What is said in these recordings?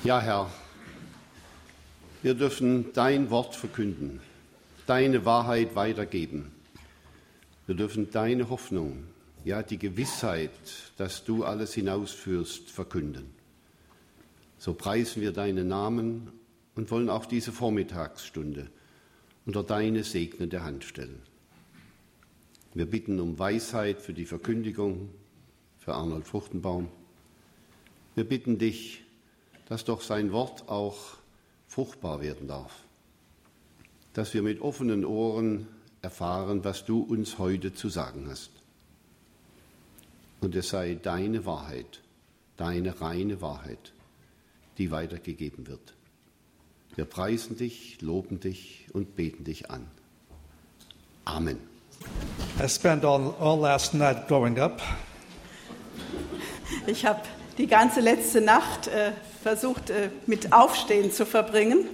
Ja, Herr, wir dürfen dein Wort verkünden, deine Wahrheit weitergeben. Wir dürfen deine Hoffnung, ja die Gewissheit, dass du alles hinausführst, verkünden. So preisen wir deinen Namen und wollen auch diese Vormittagsstunde unter deine segnende Hand stellen. Wir bitten um Weisheit für die Verkündigung, für Arnold Fruchtenbaum. Wir bitten dich, dass doch sein Wort auch fruchtbar werden darf, dass wir mit offenen Ohren erfahren, was du uns heute zu sagen hast. Und es sei deine Wahrheit, deine reine Wahrheit, die weitergegeben wird. Wir preisen dich, loben dich und beten dich an. Amen. I spent all last night growing up. Ich habe die ganze letzte Nacht versucht, mit Aufstehen zu verbringen.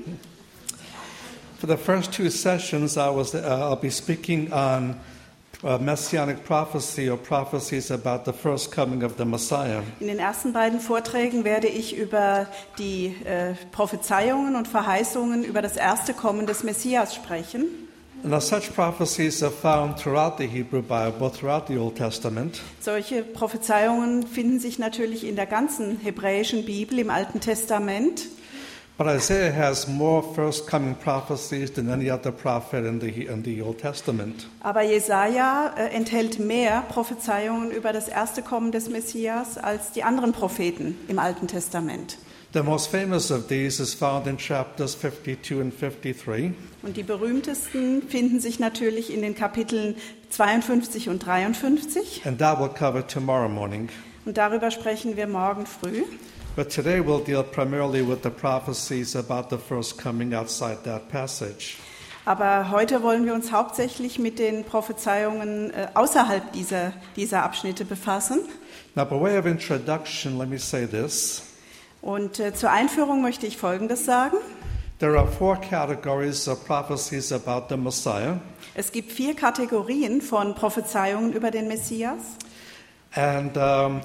For the first two sessions, I'll be speaking on messianic prophecy or prophecies about the first coming of the Messiah. In den ersten beiden Vorträgen werde ich über die Prophezeiungen und Verheißungen über das erste Kommen des Messias sprechen. Now, such prophecies are found throughout the Hebrew Bible, throughout the Old Testament. Solche Prophezeiungen finden sich natürlich in der ganzen hebräischen Bibel im Alten Testament. But Isaiah has more first coming prophecies than any other prophet in the Old Testament. Aber Jesaja enthält mehr Prophezeiungen über das erste Kommen des Messias als die anderen Propheten im Alten Testament. The most famous of these is found in chapters 52 and 53. Und die berühmtesten finden sich natürlich in den Kapiteln 52 und 53. And that we'll cover tomorrow morning. Und darüber sprechen wir morgen früh. But today we'll deal primarily with the prophecies about the first coming outside that passage. Aber heute wollen wir uns hauptsächlich mit den Prophezeiungen außerhalb dieser Abschnitte befassen. Now, by way of introduction, let me say this. Und zur Einführung möchte ich Folgendes sagen. There are four categories of prophecies about the Messiah. Es gibt 4 Kategorien von Prophezeiungen über den Messias. And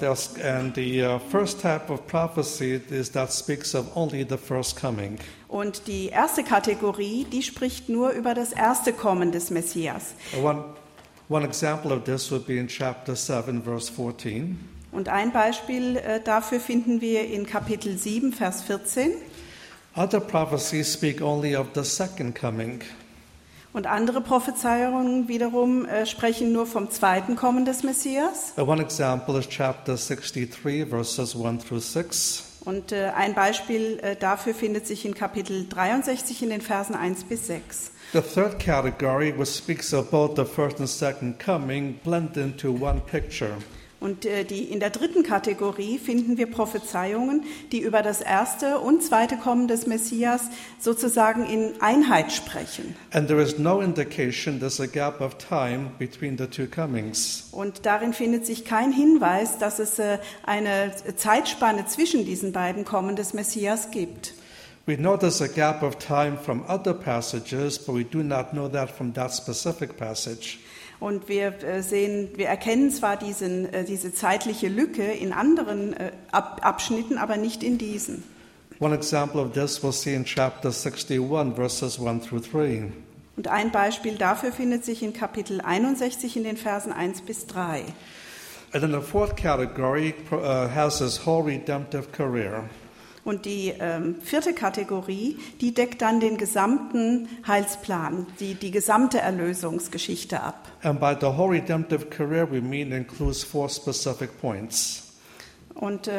the first type of prophecy is that speaks of only the first coming. Und die erste Kategorie, die spricht nur über das erste Kommen des Messias. One example of this would be in chapter 7, verse 14. Und ein Beispiel dafür finden wir in Kapitel 7, Vers 14. Other prophecies speak only of the second coming. Und andere Prophezeiungen wiederum sprechen nur vom zweiten Kommen des Messias. One example is chapter 63, verses 1 through 6. Und ein Beispiel dafür findet sich in Kapitel 63 in den Versen 1 bis 6. The third category, which speaks of both the first and second coming, blend into one picture. Und in der dritten Kategorie finden wir Prophezeiungen, die über das erste und zweite Kommen des Messias sozusagen in Einheit sprechen. And there is no indication there's a gap of time between the two comings. Und darin findet sich kein Hinweis, dass es eine Zeitspanne zwischen diesen beiden Kommen des Messias gibt. We know there's a gap of time from other passages, but we do not know that from that specific passage. Und wir erkennen zwar diese zeitliche Lücke in anderen Abschnitten, aber nicht in diesen. One example of this we'll see in chapter 61, verses 1 through 3. Und ein Beispiel dafür findet sich in Kapitel 61 in den Versen 1 bis 3. And then the fourth category has his whole redemptive career. Und die vierte Kategorie, die deckt dann den gesamten Heilsplan, die gesamte Erlösungsgeschichte ab. And by the whole redemptive career we mean includes 4 specific points. Und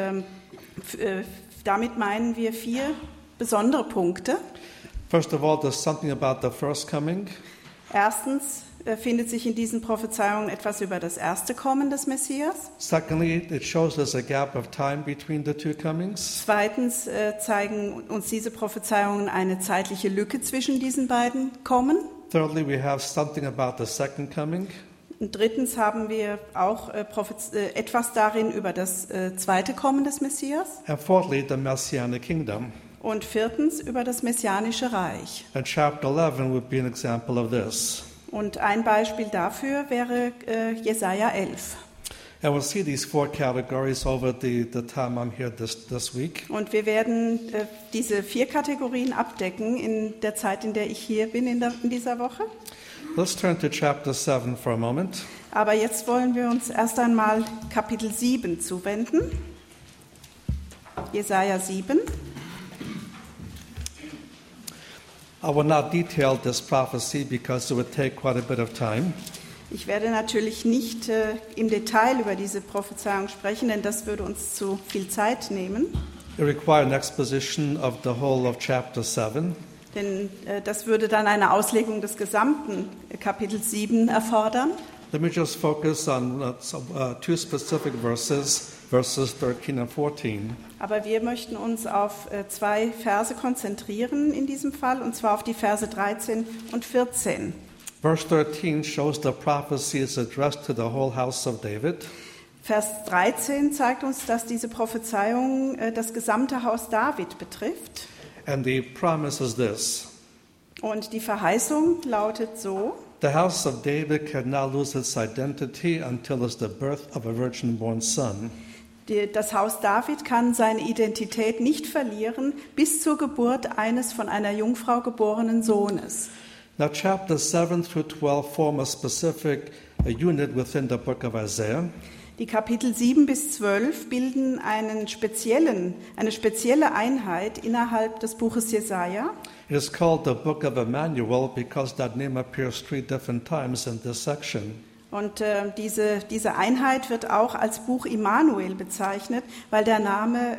damit meinen wir 4 besondere Punkte. First of all, there's something about the first coming. Erstens findet sich in diesen Prophezeiungen etwas über das erste Kommen des Messias. Secondly, it shows there's a gap of time between the two comings. Zweitens zeigen uns diese Prophezeiungen eine zeitliche Lücke zwischen diesen beiden Kommen. Thirdly, we have something about the second coming. Und drittens haben wir auch etwas darin über das zweite Kommen des Messias. And fourthly, the Messianic kingdom. Und viertens über das Messianische Reich. And chapter 11 would be an example of this. Und ein Beispiel dafür wäre Jesaja 11. And we'll see these 4 categories over the time I'm here this week. Und wir werden diese 4 Kategorien abdecken in der Zeit, in der ich hier bin in dieser Woche. Let's turn to chapter 7 for a moment. Aber jetzt wollen wir uns erst einmal Kapitel 7 zuwenden. Jesaja 7. I will not detail this prophecy because it would take quite a bit of time. Ich werde natürlich nicht im Detail über diese Prophezeiung sprechen, denn das würde uns zu viel Zeit nehmen. It requires an exposition of the whole of chapter 7. Denn das würde dann eine Auslegung des gesamten Kapitels 7 erfordern. Let me just focus on 2 specific verses 13 and 14. Aber wir möchten uns auf 2 Verse konzentrieren in diesem Fall, und zwar auf die Verse 13 und 14. Verse 13 shows the prophecy is addressed to the whole house of David. Vers 13 zeigt uns, dass diese Prophezeiung das gesamte Haus David betrifft. And the promise is this. Und die Verheißung lautet so: The house of David cannot lose its identity until it's the birth of a virgin-born son. Das Haus David kann seine Identität nicht verlieren bis zur Geburt eines von einer Jungfrau geborenen Sohnes. Now, chapter 7 through 12 form a specific unit within the book of Isaiah. Die Kapitel 7 bis 12 bilden eine spezielle Einheit innerhalb des Buches Jesaja. It is called the book of Emmanuel because that name appears 3 different times in this section. Und diese Einheit wird auch als Buch Immanuel bezeichnet, weil der Name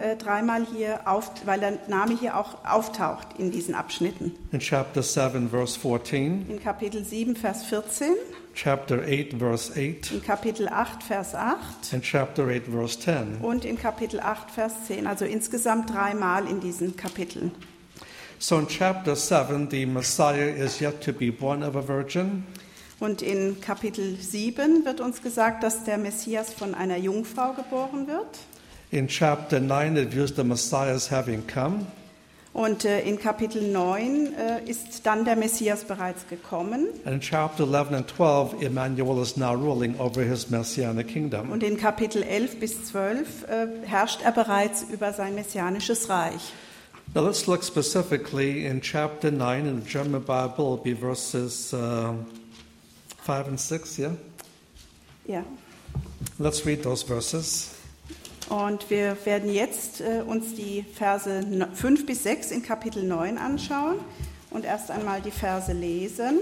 hier auch auftaucht in diesen Abschnitten. In chapter 7, verse 14. In Kapitel 7, Vers 14. Chapter 8, verse 8. In Kapitel 8, Vers 8. In chapter 8, verse 10. Und in Kapitel 8, Vers 10. Also insgesamt 3 Mal in diesen Kapiteln. So in chapter 7, the Messiah is yet to be born of a virgin. Und in Kapitel 7 wird uns gesagt, dass der Messias von einer Jungfrau geboren wird. In chapter 9, it views the Messiah as having come. Und in Kapitel 9 ist dann der Messias bereits gekommen. And in chapter 11 and 12, Emmanuel is now ruling over his messianic kingdom. Und in Kapitel 11 bis 12 herrscht er bereits über sein messianisches Reich. Now let's look specifically in chapter 9 in the German Bible, will be verses 5 and 6, yeah? Ja. Let's read those verses. Und wir werden jetzt uns die Verse 5 bis 6 in Kapitel 9 anschauen und erst einmal die Verse lesen.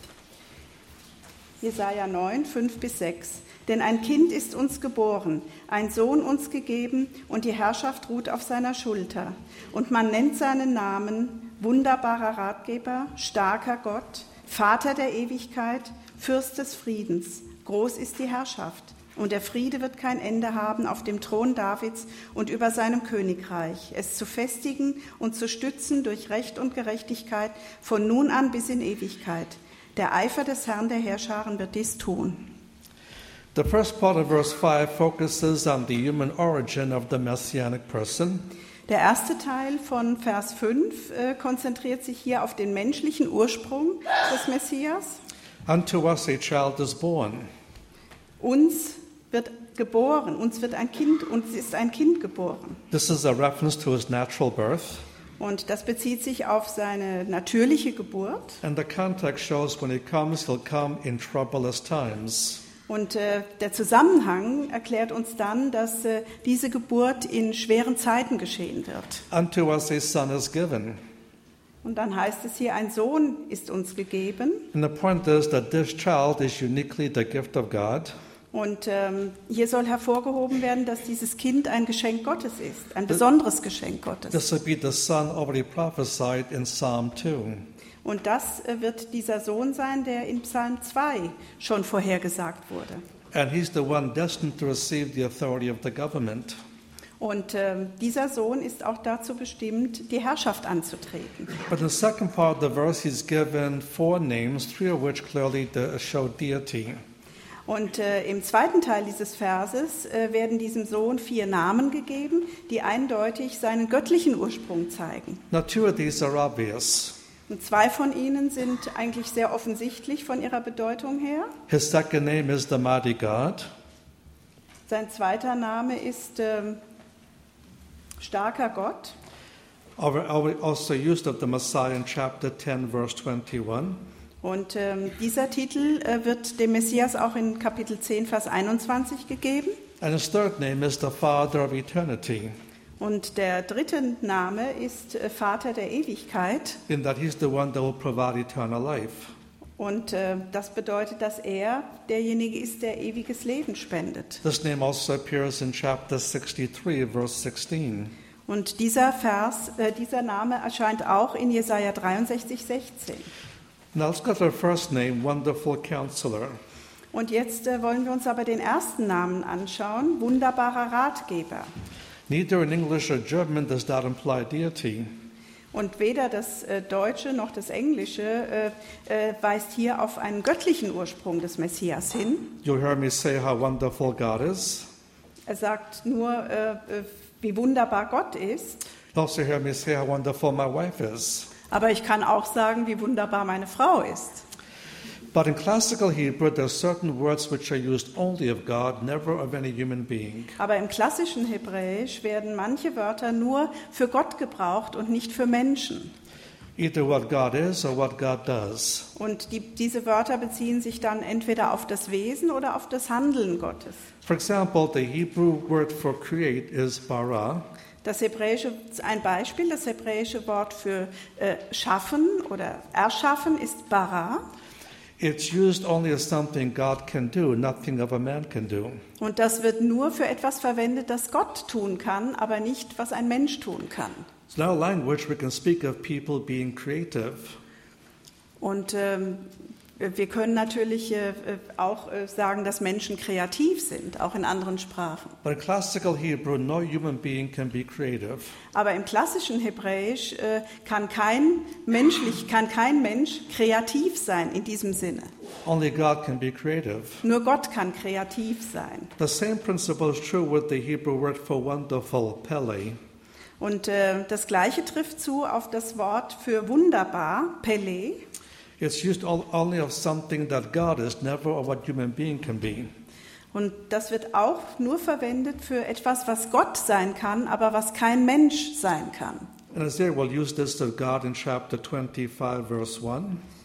Jesaja 9, 5 bis 6. Denn ein Kind ist uns geboren, ein Sohn uns gegeben, und die Herrschaft ruht auf seiner Schulter. Und man nennt seinen Namen wunderbarer Ratgeber, starker Gott, Vater der Ewigkeit, Fürst des Friedens. Groß ist die Herrschaft. Und der Friede wird kein Ende haben auf dem Thron Davids und über seinem Königreich, es zu festigen und zu stützen durch Recht und Gerechtigkeit von nun an bis in Ewigkeit. Der Eifer des Herrn der Heerscharen wird dies tun. The first part of verse 5 focuses on the human origin of the messianic person. Der erste Teil von Vers 5 konzentriert sich hier auf den menschlichen Ursprung des Messias. Unto us a child is born. Uns wird geboren, uns ist ein Kind geboren. This is a reference to his natural birth. Und das bezieht sich auf seine natürliche Geburt. And the context shows when he comes, he'll come in troublous times. Und der Zusammenhang erklärt uns dann, dass diese Geburt in schweren Zeiten geschehen wird. Unto us a son is given. Und dann heißt es hier, ein Sohn ist uns gegeben. And the point is that this child is uniquely the gift of God. Und hier soll hervorgehoben werden, dass dieses Kind ein Geschenk Gottes ist, ein besonderes Geschenk Gottes. This will be the son already prophesied in Psalm 2. Und das wird dieser Sohn sein, der in Psalm 2 schon vorhergesagt wurde. And he's the one destined to receive the authority of the government. Und dieser Sohn ist auch dazu bestimmt, die Herrschaft anzutreten. But in the second part of the verse, he's given 4 names, 3 of which clearly show deity. Und im zweiten Teil dieses Verses werden diesem Sohn 4 Namen gegeben, die eindeutig seinen göttlichen Ursprung zeigen. Now 2 of these are obvious. Und 2 von ihnen sind eigentlich sehr offensichtlich von ihrer Bedeutung her. His second name is the mighty God. Sein zweiter Name ist starker Gott. Also used of the Messiah in chapter 10, verse 21. Und dieser Titel wird dem Messias auch in Kapitel 10, Vers 21 gegeben. And his third name is the Father of Eternity, Und der dritte Name ist Vater der Ewigkeit. in that he's the one that will provide eternal life. Und das bedeutet, dass er derjenige ist, der ewiges Leben spendet. This name also appears in chapter 63, verse 16. Und dieser Name erscheint auch in Jesaja 63, 16. Now let's go to the first name, Wonderful Counselor. Und jetzt wollen wir uns aber den ersten Namen anschauen, wunderbarer Ratgeber. Neither in English or German does that imply deity. Und weder das Deutsche noch das Englische weist hier auf einen göttlichen Ursprung des Messias hin. You'll hear me say how wonderful God is. Er sagt nur, wie wunderbar Gott ist. You'll also hear me say how wonderful my wife is. Aber ich kann auch sagen, wie wunderbar meine Frau ist. But in classical Hebrew, there are certain words which are used only of God, never of any human being. Aber im klassischen Hebräisch werden manche Wörter nur für Gott gebraucht und nicht für Menschen. Either what God is or what God does. Und diese Wörter beziehen sich dann entweder auf das Wesen oder auf das Handeln Gottes. For example, the Hebrew word for create is bara. Ein beispielsweise das hebräische Wort für schaffen oder erschaffen ist bara. It's used only as something God can do, nothing of a man can do. Und das wird nur für etwas verwendet, das Gott tun kann, aber nicht, was ein Mensch tun kann. It's now a language we can speak of people being creative. Und wir können natürlich auch sagen, dass Menschen kreativ sind, auch in anderen Sprachen. But in classical Hebrew, no human being can be creative. Aber im klassischen Hebräisch kann kein Mensch kreativ sein in diesem Sinne. Only God can be creative. Nur Gott kann kreativ sein. The same principle is true with the Hebrew word for wonderful, pele. Und das Gleiche trifft zu auf das Wort für wunderbar, Pele. It's used only of something that God is, never of what human being can be. Und das wird auch nur verwendet für etwas, was Gott sein kann, aber was kein Mensch sein kann. And Isaiah will use this of God in chapter 25, verse 1.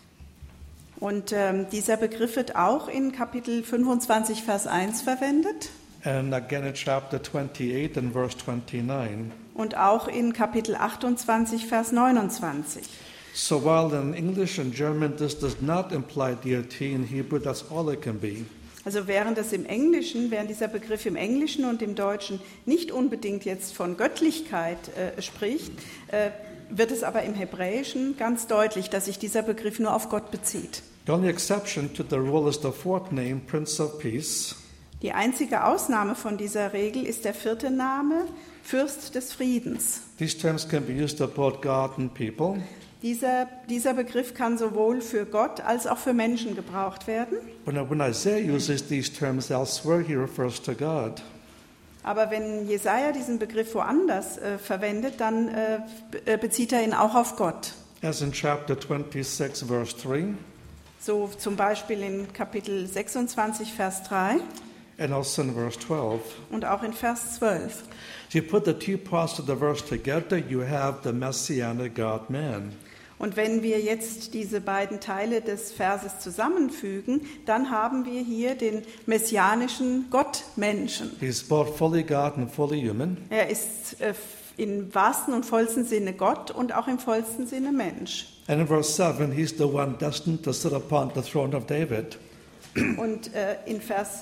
Und dieser Begriff wird auch in Kapitel 25, Vers 1 verwendet. And again in chapter 28 and verse 29. Und auch in Kapitel 28, Vers 29. So while in English and German this does not imply deity, in Hebrew that's all it can be. Also während dieser Begriff im Englischen und im Deutschen nicht unbedingt jetzt von Göttlichkeit spricht, wird es aber im Hebräischen ganz deutlich, dass sich dieser Begriff nur auf Gott bezieht. The only exception to the rule is the fourth name, Prince of Peace. Die einzige Ausnahme von dieser Regel ist der vierte Name, Fürst des Friedens. These terms can be used of both God and people. Dieser Begriff kann sowohl für Gott als auch für Menschen gebraucht werden. When Isaiah uses these terms elsewhere, he refers to God. Aber wenn Jesaja diesen Begriff woanders verwendet, dann bezieht er ihn auch auf Gott. As in chapter 26, verse 3. So zum Beispiel in Kapitel 26, Vers 3. And also in verse 12. Und auch in Vers 12. If you put the two parts of the verse together, you have the messianic God-man. Und wenn wir jetzt diese beiden Teile des Verses zusammenfügen, dann haben wir hier den messianischen Gottmenschen. He's both fully God and fully human. Er ist im wahrsten und vollsten Sinne Gott und auch im vollsten Sinne Mensch. And in verse 7, he's the one destined to sit upon the throne of David. Und in Vers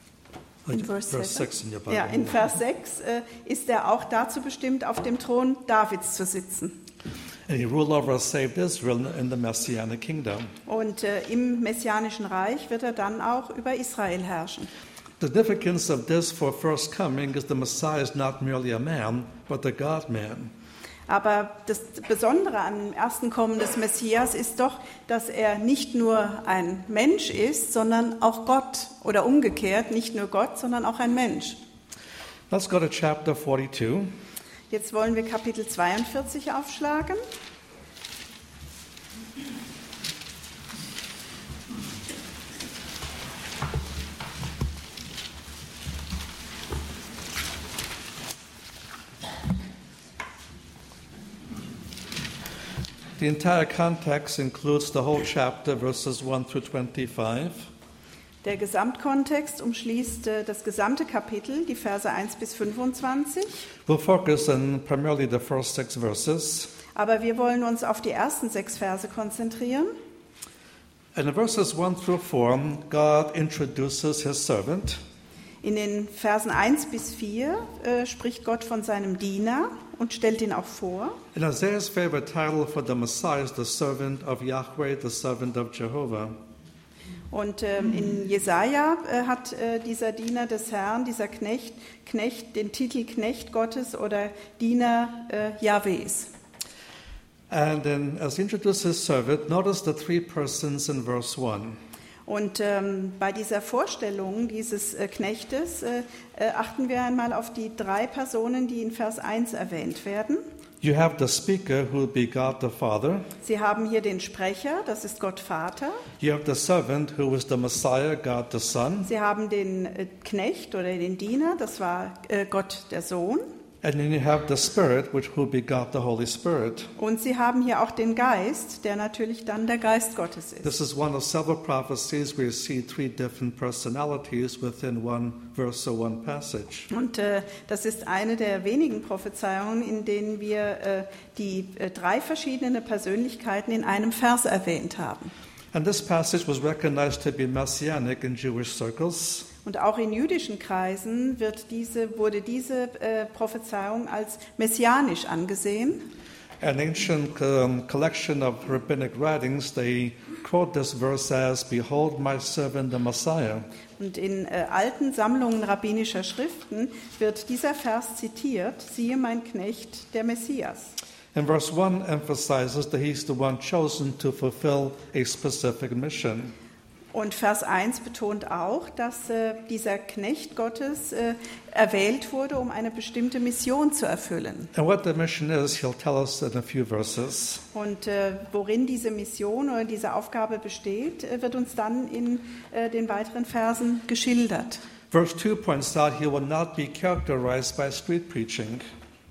6 in your Bible. Ja, in Vers 6 ist er auch dazu bestimmt, auf dem Thron Davids zu sitzen. And he ruled over saved Israel in the Messianic kingdom. Und im messianischen Reich wird er dann auch über Israel herrschen. The significance of this for first coming is the Messiah is not merely a man, but the God-man. Aber das Besondere am ersten Kommen des Messias ist doch, dass er nicht nur ein Mensch ist, sondern auch Gott. Oder umgekehrt, nicht nur Gott, sondern auch ein Mensch. Let's go to chapter 42. Jetzt wollen wir Kapitel 42 aufschlagen. The entire context includes the whole chapter, verses 1 through 25. Der Gesamtkontext umschließt das gesamte Kapitel, die Verse 1 bis 25. We'll focus on primarily the first 6 verses. Aber wir wollen uns auf die ersten 6 Verse konzentrieren. And in verses 1 through 4, God introduces his servant. In den Versen 1 bis 4 spricht Gott von seinem Diener und stellt ihn auch vor. And Isaiah's favorite title for the Messiah is the servant of Yahweh, the servant of Jehovah. Und in Jesaja hat dieser Diener des Herrn, dieser Knecht den Titel Knecht Gottes oder Diener Jahwes. And then as he introduces his servant, notice the 3 persons in verse 1. Und bei dieser Vorstellung dieses Knechtes achten wir einmal auf die 3 Personen, die in Vers 1 erwähnt werden. You have the speaker, who will be God the Father. Sie haben hier den Sprecher, das ist Gott Vater. You have the servant, who is the Messiah, God the Son. Sie haben den Knecht oder den Diener, das war Gott der Sohn. And then you have the Spirit, which will be God the Holy Spirit. Und Sie haben hier auch den Geist, der natürlich dann der Geist Gottes ist. This is one of several prophecies where you see 3 different personalities within one verse or one passage. Und das ist eine der wenigen Prophezeiungen, in denen wir die 3 verschiedene Persönlichkeiten in einem Vers erwähnt haben. And this passage was recognized to be messianic in Jewish circles. Und auch in jüdischen Kreisen wurde diese Prophezeiung als messianisch angesehen. An ancient collection of rabbinic writings, they quote this verse as, "Behold my servant, the Messiah." Und in alten Sammlungen rabbinischer Schriften wird dieser Vers zitiert: Siehe mein Knecht, der Messias. And verse 1 emphasizes that he's the one chosen to fulfill a specific mission. Und Vers 1 betont auch, dass dieser Knecht Gottes erwählt wurde, um eine bestimmte Mission zu erfüllen. And what the mission is, he'll tell us in a few verses. Und worin diese Mission oder diese Aufgabe besteht, wird uns dann in den weiteren Versen geschildert. Verse 2 points out he will not be characterized by street preaching.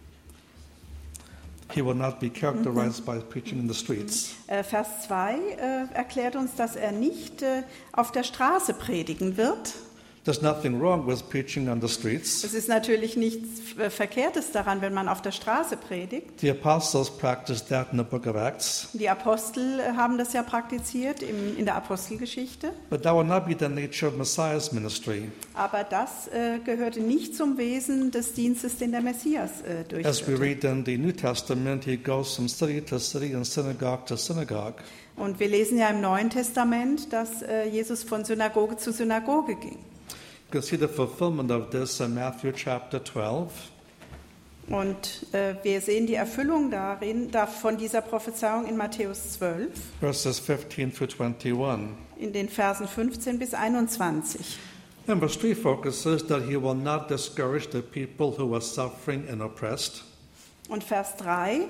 He will not be characterized by preaching in the streets. Vers 2 erklärt uns, dass er nicht auf der Straße predigen wird. There's nothing wrong with preaching on the streets. Es ist natürlich nichts Verkehrtes daran, wenn man auf der Straße predigt. The apostles practiced that in the book of Acts. Die Apostel haben das ja praktiziert in der Apostelgeschichte. But that will not be the nature of Messiah's ministry. Aber das gehörte nicht zum Wesen des Dienstes, den der Messias As we durchführte. read in the New Testament, he goes from city to city and synagogue to synagogue. Und wir lesen ja im Neuen Testament, dass Jesus von Synagoge zu Synagoge ging. You can see the fulfillment of this in Matthew chapter 12. Und wir sehen die Erfüllung von dieser Prophezeiung in Matthäus 12, Verses 15 through 21. in den Versen 15 bis 21. And verse 3 focuses that he will not discourage the people who are suffering and oppressed. Und Vers 3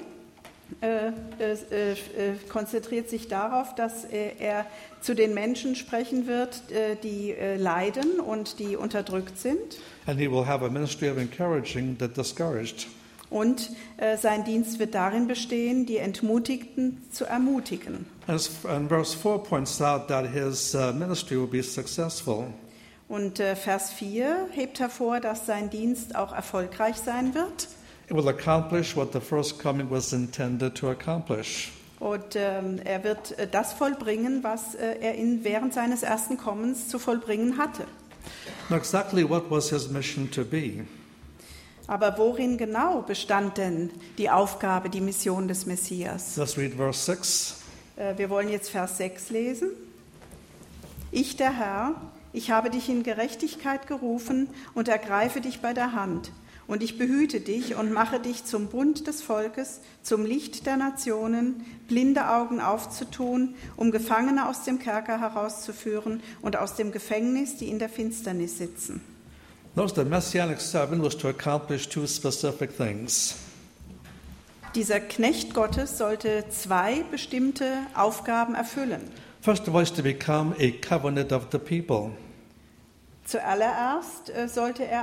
konzentriert sich darauf, dass er zu den Menschen sprechen wird, die leiden und die unterdrückt sind. And he will have a ministry of encouraging the discouraged. Und sein Dienst wird darin bestehen, die Entmutigten zu ermutigen. And verse 4 points out that his ministry will be successful. Und Vers 4 hebt hervor, dass sein Dienst auch erfolgreich sein wird. It will accomplish what the first coming was intended to accomplish. Und er wird das vollbringen, was er während seines ersten Kommens zu vollbringen hatte. Now, exactly what was his mission to be? Aber worin genau bestand denn die Aufgabe, die Mission des Messias? Let's read verse 6. Wir wollen jetzt Vers 6 lesen. Ich, der Herr, ich habe dich in Gerechtigkeit gerufen und ergreife dich bei der Hand. Und ich behüte dich und mache dich zum Bund des Volkes, zum Licht der Nationen, blinde Augen aufzutun, um Gefangene aus dem Kerker herauszuführen und aus dem Gefängnis, die in der Finsternis sitzen. Notice the messianic servant was to accomplish 2 specific things. Dieser Knecht Gottes sollte 2 bestimmte Aufgaben erfüllen. First of all, is to become a covenant of the people. Zuallererst sollte er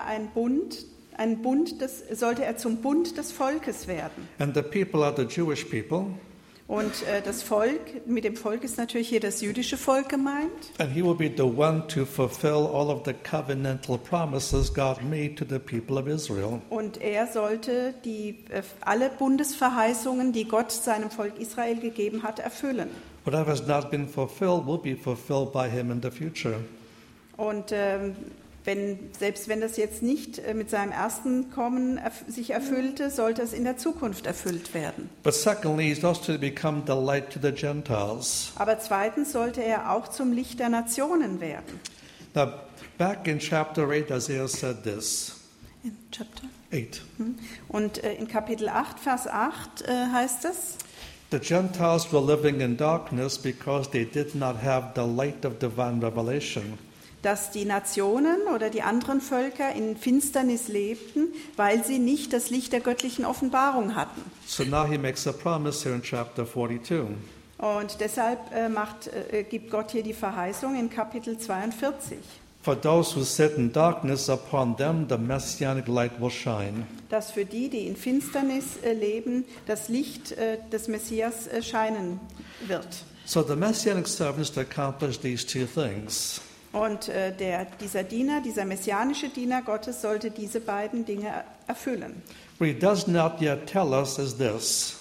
sollte er zum Bund des Volkes werden. And the people are the Jewish people. Und das Volk, mit dem Volk ist natürlich hier das jüdische Volk gemeint. And he will be the one to fulfill all of the covenantal promises God made to the people of Israel. Und er sollte alle Bundesverheißungen, die Gott seinem Volk Israel gegeben hat, erfüllen. Whatever has not been fulfilled will be fulfilled by him in the future. Und selbst wenn das jetzt nicht mit seinem ersten Kommen sich erfüllte, sollte es in der Zukunft erfüllt werden. But secondly, he's also to become the light to the Gentiles. Aber zweitens sollte er auch zum Licht der Nationen werden. Now, back in chapter 8, Isaiah said this. In Chapter 8. Und in Kapitel 8, Vers 8 heißt es: The Gentiles were living in darkness because they did not have the light of divine revelation. Dass die Nationen oder die anderen Völker in Finsternis lebten, weil sie nicht das Licht der göttlichen Offenbarung hatten. So now he makes a promise here in chapter 42. Und deshalb gibt Gott hier die Verheißung in Kapitel 42. For those who sit in darkness, upon them the messianic light will shine. Dass für die, die in Finsternis leben, das Licht des Messias scheinen wird. So the messianic servant is to accomplish these two things. Und dieser messianische Diener Gottes sollte diese beiden Dinge erfüllen. What he does not yet tell us is this.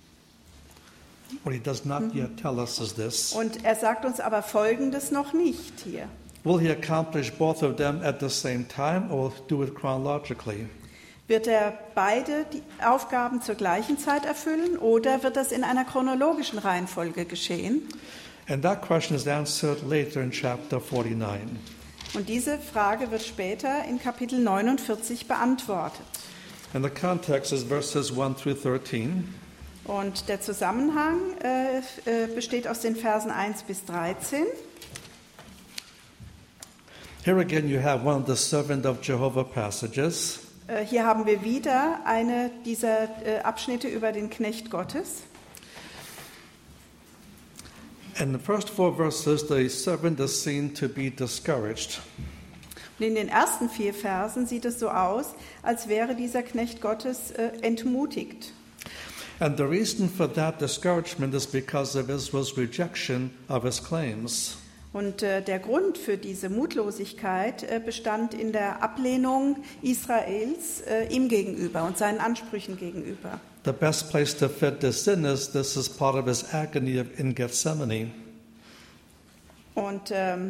Und er sagt uns aber Folgendes noch nicht hier. Will he accomplish both of them at the same time or do it chronologically? Wird er beide die Aufgaben zur gleichen Zeit erfüllen oder wird das in einer chronologischen Reihenfolge geschehen? And that question is answered later in chapter 49. Und diese Frage wird später in Kapitel 49 beantwortet. And the context is verses 1 through 13. Und der Zusammenhang besteht aus den Versen 1 bis 13. Here again you have one of the servant of Jehovah passages. Hier haben wir wieder eine dieser Abschnitte über den Knecht Gottes. In the first 4 verses, the servant is seen to be discouraged. Und in den ersten 4 Versen sieht es so aus, als wäre dieser Knecht Gottes entmutigt. And the reason for that discouragement is because of Israel's rejection of his claims. Und der Grund für diese Mutlosigkeit bestand in der Ablehnung Israels ihm gegenüber und seinen Ansprüchen gegenüber. The best place to fit this in is this is part of his agony in Gethsemane. Und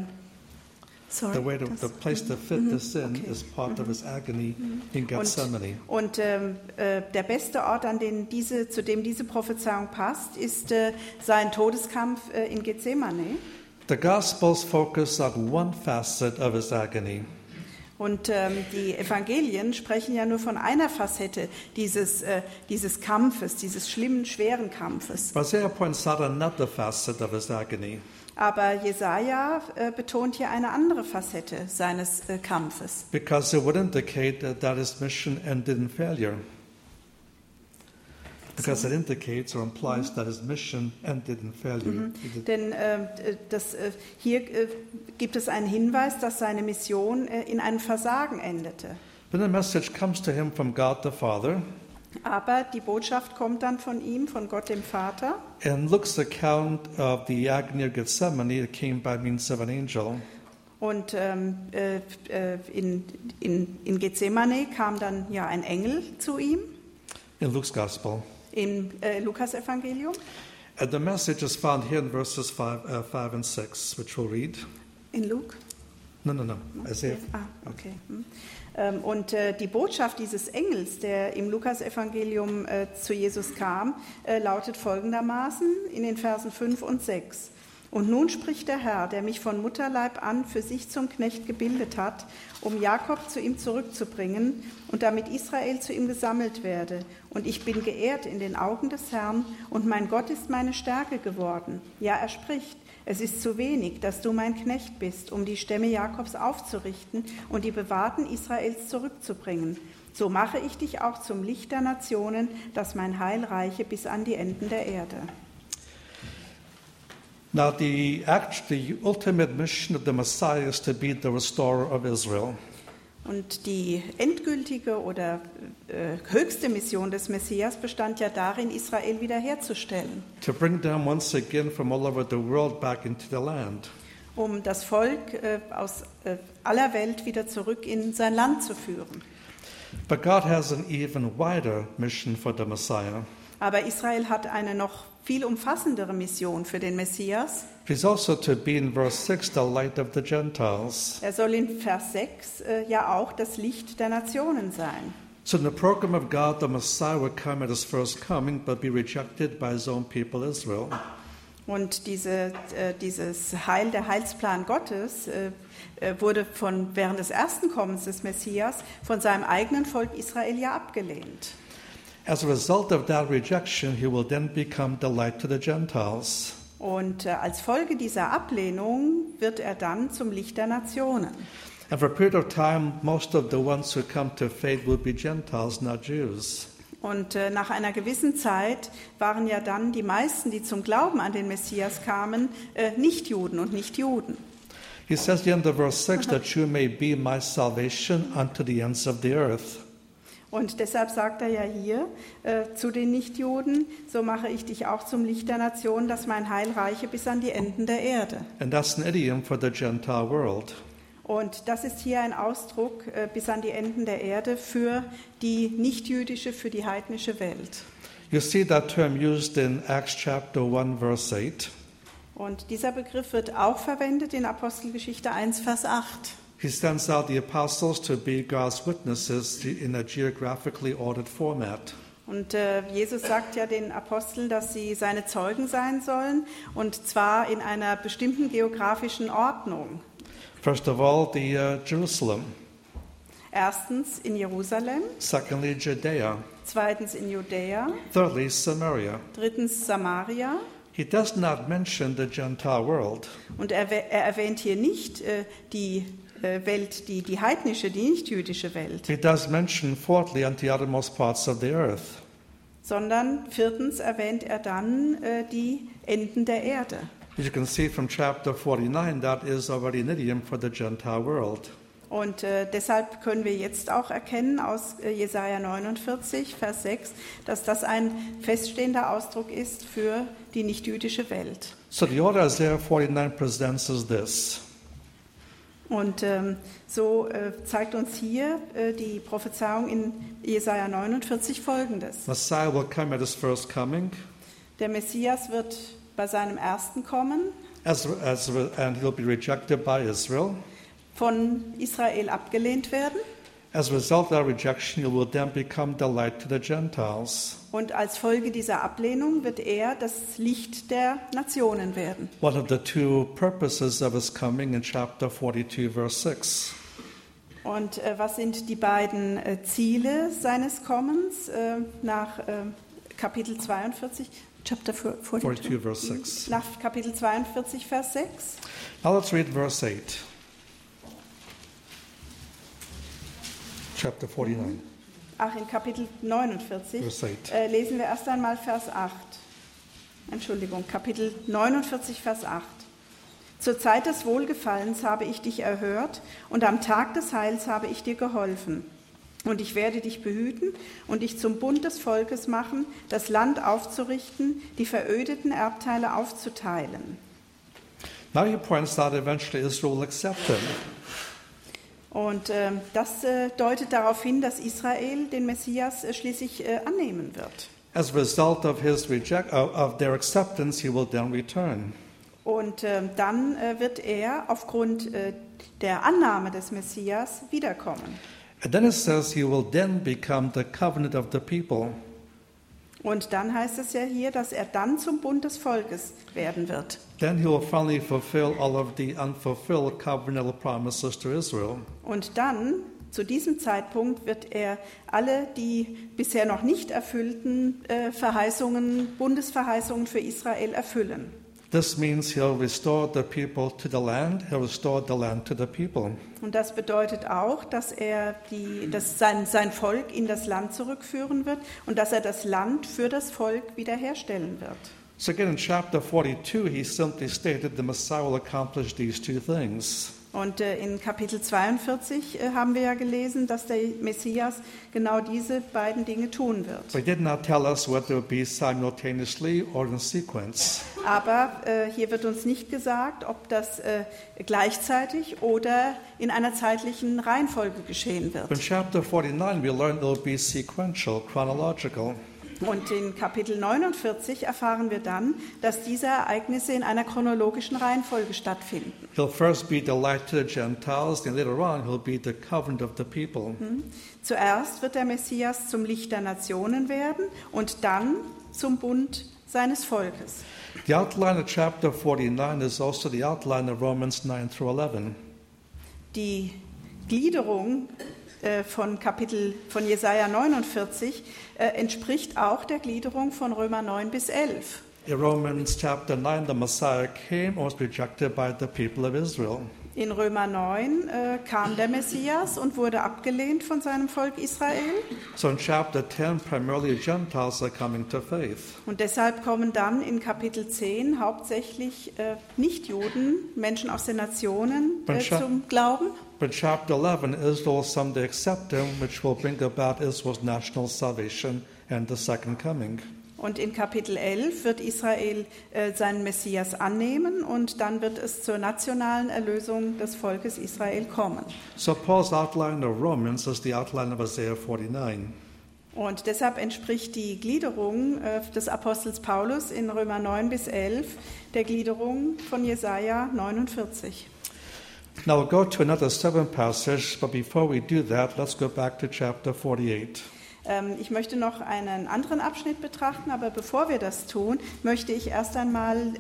the place to fit this in is part of his agony in Gethsemane. Und der beste Ort, zu dem diese Prophezeiung passt, ist sein Todeskampf in Gethsemane. The Gospels focus on one facet of his agony. Und die Evangelien sprechen ja nur von einer Facette dieses Kampfes, dieses schlimmen, schweren Kampfes. Isaiah points out another facet of his agony. Aber Jesaja betont hier eine andere Facette seines Kampfes. Because it would indicate that his mission ended in failure. Because it indicates or implies that his mission ended in failure. Denn hier gibt es einen Hinweis, dass seine Mission in einem Versagen endete. Then a message comes to him from God the Father. Aber die Botschaft kommt dann von ihm, von Gott dem Vater. In Luke's account of the agony of Gethsemane, it came by means of an angel. Und in Gethsemane kam dann ja ein Engel zu ihm. In Luke's Gospel. Im Lukas-Evangelium. And the message is found here in verses 5 and 6, which we'll read. In Luke? No. Isaiah. Okay. Und die Botschaft dieses Engels, der im Lukas-Evangelium zu Jesus kam, lautet folgendermaßen in den Versen 5 und 6. Und nun spricht der Herr, der mich von Mutterleib an für sich zum Knecht gebildet hat, um Jakob zu ihm zurückzubringen und damit Israel zu ihm gesammelt werde. Und ich bin geehrt in den Augen des Herrn und mein Gott ist meine Stärke geworden. Ja, er spricht, es ist zu wenig, dass du mein Knecht bist, um die Stämme Jakobs aufzurichten und die Bewahrten Israels zurückzubringen. So mache ich dich auch zum Licht der Nationen, dass mein Heil reiche bis an die Enden der Erde. Now, the ultimate mission of the Messiah is to be the restorer of Israel. Und die endgültige oder höchste Mission des Messias bestand ja darin, Israel wiederherzustellen, to bring them once again from all over the world back into the land. um das Volk aus aller Welt wieder zurück in sein Land zu führen. But God has an even wider mission for the Messiah. Aber Israel hat eine noch viel umfassendere Mission für den Messias. He's also to be, in verse 6, the light of the Gentiles. Er soll in Vers 6 ja auch das Licht der Nationen sein. So in the program of God, the Messiah would come at his first coming, but be rejected by his own people Israel. Und dieses Heil, der Heilsplan Gottes, wurde während des ersten Kommens des Messias von seinem eigenen Volk Israel ja abgelehnt. As a result of that rejection, he will then become the light to the Gentiles. Und als Folge dieser Ablehnung wird er dann zum Licht der Nationen. And for a period of time, most of the ones who come to faith will be Gentiles, not Jews. Und nach einer gewissen Zeit waren ja dann die meisten, die zum Glauben an den Messias kamen, Nichtjuden und Nichtjuden. He says at the end of verse 6 that you may be my salvation unto the ends of the earth. Und deshalb sagt er ja hier zu den Nichtjuden, so mache ich dich auch zum Licht der Nation, dass mein Heil reiche bis an die Enden der Erde. And that's an idiom for the Gentile world. Und das ist hier ein Ausdruck bis an die Enden der Erde für die nichtjüdische, für die heidnische Welt. You see that term used in Acts chapter 1, verse 8. Und dieser Begriff wird auch verwendet in Apostelgeschichte 1, Vers 8. He sends out the apostles to be God's witnesses in a geographically ordered format. Und Jesus sagt ja den Aposteln, dass sie seine Zeugen sein sollen, und zwar in einer bestimmten geografischen Ordnung. First of all, Jerusalem. Erstens in Jerusalem, Secondly, Judea. zweitens in Judäa, Thirdly, Samaria. drittens Samaria. He does not mention the Gentile world. Und er erwähnt hier nicht die Welt, die heidnische, die nichtjüdische Welt, He does mention, fourthly, unto the uttermost parts of the earth. sondern viertens erwähnt er dann die Enden der Erde. As you can see from chapter 49, that is already an idiom for the Gentile world. Und deshalb können wir jetzt auch erkennen aus Jesaja 49, Vers 6, dass das ein feststehender Ausdruck ist für die nichtjüdische Welt. So the order Isaiah 49 presents is this. Und so zeigt uns hier die Prophezeiung in Jesaja 49 Folgendes. Messiah will come at his first coming, Der Messias wird bei seinem ersten Kommen and he'll be rejected by Israel. von Israel abgelehnt werden. As a result of that rejection, he will then become the light to the Gentiles. Und als Folge dieser Ablehnung wird er das Licht der Nationen werden. One of the two purposes of his coming in chapter 42, verse 6. Und was sind die beiden Ziele seines Kommens nach Kapitel 42? Chapter 42, verse 6. Nach Kapitel 42, Vers 6. Now let's read verse 8. Chapter 49, Ach, in Kapitel 49 verse 8. lesen wir erst einmal Vers 8. Entschuldigung, Kapitel 49, Vers 8. Zur Zeit des Wohlgefallens habe ich dich erhört und am Tag des Heils habe ich dir geholfen. Und ich werde dich behüten und dich zum Bund des Volkes machen, das Land aufzurichten, die verödeten Erbteile aufzuteilen. Now he points out eventually Israel will accept him. Und das deutet darauf hin, dass Israel den Messias schließlich annehmen wird. As a result of of their acceptance, he will then return. Und dann wird er aufgrund der Annahme des Messias wiederkommen. And then it says he will then become the covenant of the people. Und dann heißt es ja hier, dass er dann zum Bund des Volkes werden wird. Then he will finally fulfill all of the unfulfilled covenantal promises to Israel. Und dann, zu diesem Zeitpunkt, wird er alle die bisher noch nicht erfüllten Bundesverheißungen für Israel erfüllen. This means he'll restore the people to the land, he'll restore the land to the people. Und das bedeutet auch, dass er sein Volk in das Land zurückführen wird und dass er das Land für das Volk wiederherstellen wird. So again in chapter 42, he simply stated the Messiah will accomplish these two things. Und in Kapitel 42 haben wir ja gelesen, dass der Messias genau diese beiden Dinge tun wird. But he did not tell us whether it would be simultaneously or in sequence. Aber hier wird uns nicht gesagt, ob das gleichzeitig oder in einer zeitlichen Reihenfolge geschehen wird. In chapter 49, we learn it will be sequential, chronological. Und in Kapitel 49 erfahren wir dann, dass diese Ereignisse in einer chronologischen Reihenfolge stattfinden. He'll first be the light to the Gentiles, then later on he'll be the covenant of the people. Zuerst wird der Messias zum Licht der Nationen werden und dann zum Bund seines Volkes. The outline of chapter 49 is also the outline of Romans 9 through 11. Die Gliederung von Jesaja 49 entspricht auch der Gliederung von Römer 9 bis 11. In Romans chapter 9, the Messiah came and was rejected by the people of Israel. In Römer 9 kam der Messias und wurde abgelehnt von seinem Volk Israel. So in chapter 10, primarily Gentiles are coming to faith. Und deshalb kommen dann in Kapitel 10 hauptsächlich Nichtjuden, Menschen aus den Nationen, zum Glauben. But chapter 11, Israel someday accept him, which will bring about Israel's national salvation and the second coming. Und in Kapitel 11 wird Israel seinen Messias annehmen und dann wird es zur nationalen Erlösung des Volkes Israel kommen. So Paul's outline of Romans is the outline of Isaiah 49. Und deshalb entspricht die Gliederung des Apostels Paulus in Römer 9 bis 11 der Gliederung von Jesaja 49. Now we'll go to another 7 passage, but before we do that, let's go back to chapter 48. Ich möchte noch einen anderen Abschnitt betrachten, aber bevor wir das tun, möchte ich erst einmal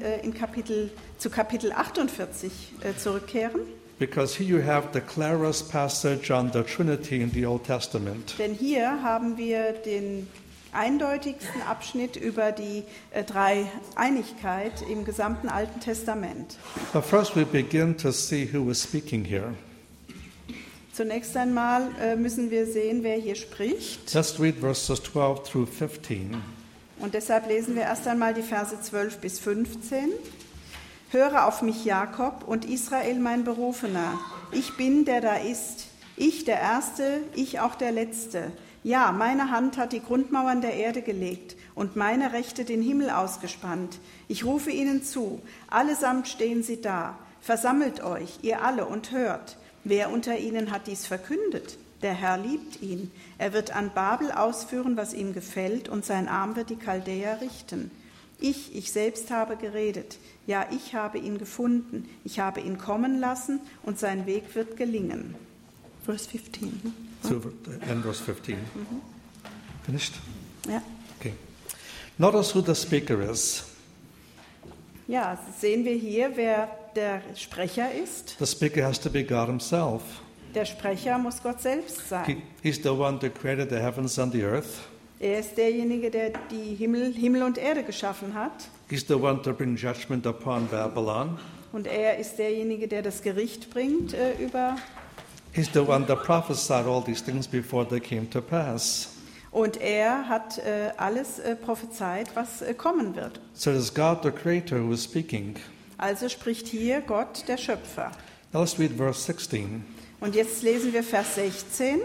zu Kapitel 48 zurückkehren. Because here you have the clearest passage on the Trinity in the Old Testament. Denn hier haben wir den eindeutigsten Abschnitt über die Dreieinigkeit im gesamten Alten Testament. But first we begin to see who is speaking here. Zunächst einmal müssen wir sehen, wer hier spricht. Let's read verses 12 through 15. Und deshalb lesen wir erst einmal die Verse 12 bis 15. Höre auf mich, Jakob, und Israel, mein Berufener. Ich bin, der da ist. Ich der Erste, ich auch der Letzte. Ja, meine Hand hat die Grundmauern der Erde gelegt und meine Rechte den Himmel ausgespannt. Ich rufe ihnen zu. Allesamt stehen sie da. Versammelt euch, ihr alle, und hört. Wer unter ihnen hat dies verkündet? Der Herr liebt ihn. Er wird an Babel ausführen, was ihm gefällt, und sein Arm wird die Chaldäer richten. Ich selbst habe geredet. Ja, ich habe ihn gefunden. Ich habe ihn kommen lassen, und sein Weg wird gelingen. Verse 15. And verse 15. Finished? Ja. Okay. Notice who the speaker is. Ja, sehen wir hier, wer der Sprecher ist. The speaker has to be God himself. Der Sprecher muss Gott selbst sein. He's the one that created the heavens and the earth. Er ist derjenige, der die Himmel und Erde geschaffen hat. He's the one to bring judgment upon Babylon. Und er ist derjenige, der das Gericht bringt über. He's the one that prophesied all these things before they came to pass. Und er hat alles prophezeit, was kommen wird. So it is God the Creator who is speaking. Also spricht hier Gott, der Schöpfer. Now let's read verse 16. Und jetzt lesen wir Vers 16.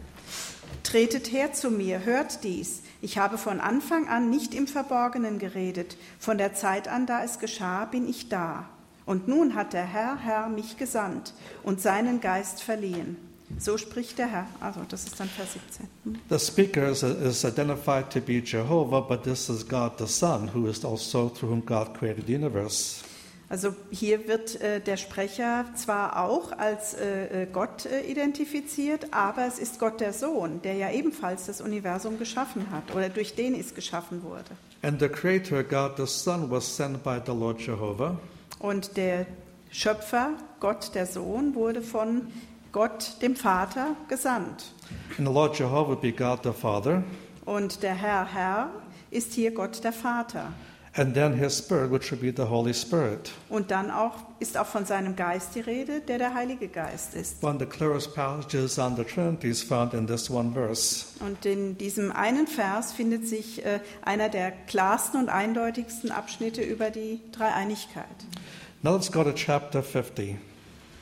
Tretet her zu mir, hört dies. Ich habe von Anfang an nicht im Verborgenen geredet. Von der Zeit an, da es geschah, bin ich da. Und nun hat der Herr mich gesandt und seinen Geist verliehen. So spricht der Herr. Also das ist dann Vers 17. The speaker is identified to be Jehovah, but this is God the Son, who is also through whom God created the universe. Also hier wird der Sprecher zwar auch als Gott identifiziert, aber es ist Gott der Sohn, der ja ebenfalls das Universum geschaffen hat oder durch den es geschaffen wurde. And the Creator, God the Son, was sent by the Lord Jehovah. Und der Schöpfer, Gott der Sohn, wurde von Gott, dem Vater, gesandt. And the Lord Jehovah be God the Father. Und der Herr ist hier Gott der Vater. And then his Spirit, which would be the Holy Spirit. Und dann ist auch von seinem Geist die Rede, der Heilige Geist ist. One of the clearest passages on the Trinity is found in this one verse. Und in diesem einen Vers findet sich einer der klarsten und eindeutigsten Abschnitte über die Dreieinigkeit. Now let's go to chapter 50.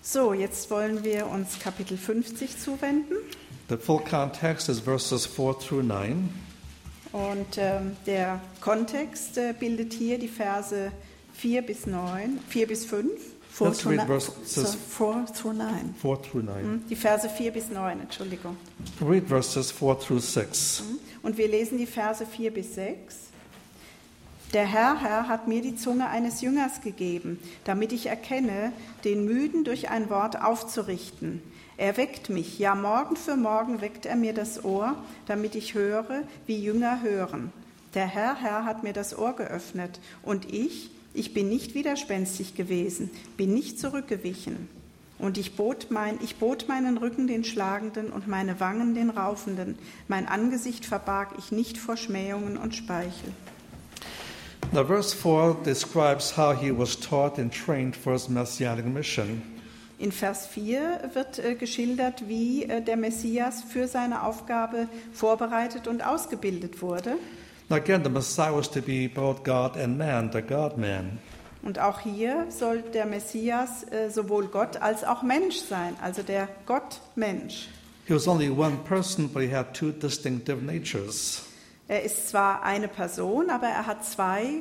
So, jetzt wollen wir uns Kapitel 50 zuwenden. The full context is verses 4 through 9. Und der Kontext bildet hier die Verse 4 bis 5. Let's read verses 4 through 9. 4 through 9. Die Verse 4 bis 9, Entschuldigung. Read verses 4 through 6. Und wir lesen die Verse 4 bis 6. Der Herr hat mir die Zunge eines Jüngers gegeben, damit ich erkenne, den Müden durch ein Wort aufzurichten. Er weckt mich, ja Morgen für Morgen weckt er mir das Ohr, damit ich höre, wie Jünger hören. Der Herr hat mir das Ohr geöffnet und ich bin nicht widerspenstig gewesen, bin nicht zurückgewichen. Und ich bot meinen Rücken den Schlagenden und meine Wangen den Raufenden. Mein Angesicht verbarg ich nicht vor Schmähungen und Speichel. Now, verse 4 describes how he was taught and trained for his messianic mission. In Vers 4 wird geschildert, wie der Messias für seine Aufgabe vorbereitet und ausgebildet wurde. Now, again, the Messiah was to be both God and man, the God-man. Und auch hier soll der Messias sowohl Gott als auch Mensch sein, also der Gott-Mensch. He was only one person, but he had two distinctive natures. Er ist zwar eine Person, aber er hat zwei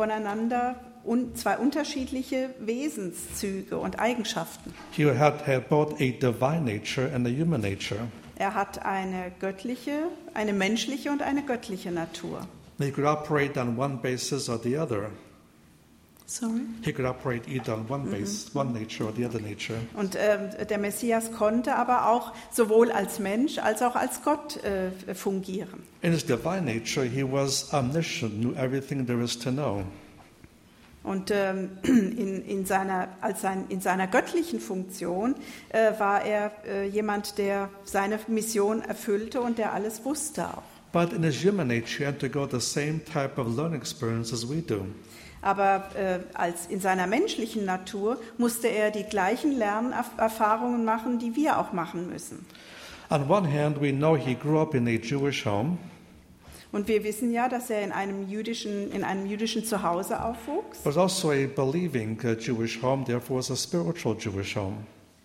unterschiedliche Wesenszüge und Eigenschaften. He had both a divine nature and a human nature. Er hat eine menschliche und eine göttliche Natur. He could operate on one basis or the other. Sorry? He could operate either on one base, one nature or the other nature. Und der Messias konnte aber auch sowohl als Mensch als auch als Gott fungieren. In his divine nature, he was omniscient, knew everything there is to know. Und in seiner göttlichen Funktion war er jemand, der seine Mission erfüllte und der alles wusste auch. But in his human nature, he had to go the same type of learning experience as we do. Aber als in seiner menschlichen Natur musste er die gleichen Lernerfahrungen machen, die wir auch machen müssen. On one hand, we know he grew up in a Jewish home. Und wir wissen ja, dass er in einem jüdischen Zuhause aufwuchs. It was also a believing Jewish home, therefore it was a spiritual Jewish home.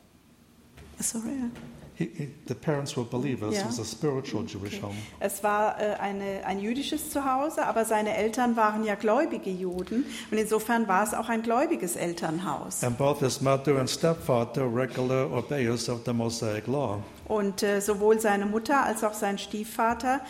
Sorry. The parents were believers. Ja. It was a spiritual Jewish home. Es war ein jüdisches Zuhause, aber seine Eltern waren ja gläubige Juden und insofern war es auch ein gläubiges Elternhaus. And both his mother and stepfather were regular obeyers of the Mosaic law. Und sowohl seine Mutter als auch sein Stiefvater